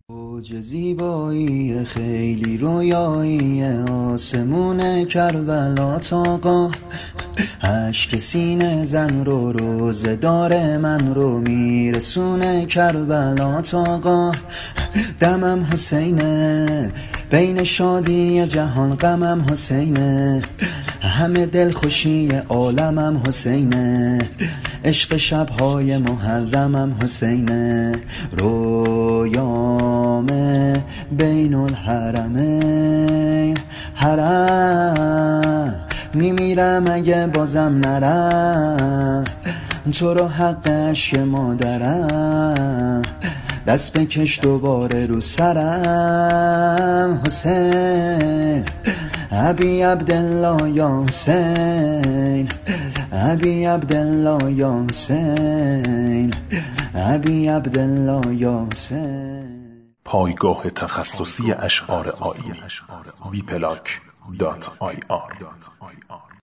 اوج زیبایی خیلی رویایی آسمون کربلا تاقا اشک سینه زن رو روزه داره من رو میرسونه کربلا تاقا دمم حسینه بین شادی جهان غمم حسینه همه دلخوشی عالمم حسینه عشق شبهای محرمم حسینه رویامه بین الحرمین حرم میمیرم اگه بازم نرم تو رو حق عشق مادرم دست بکش دوباره رو سرم حسین ابی عبدالله یا حسین ابی عبدالله یا حسین ابی عبدالله یا حسین. پایگاه تخصصی اشعار آیینی wplac.ir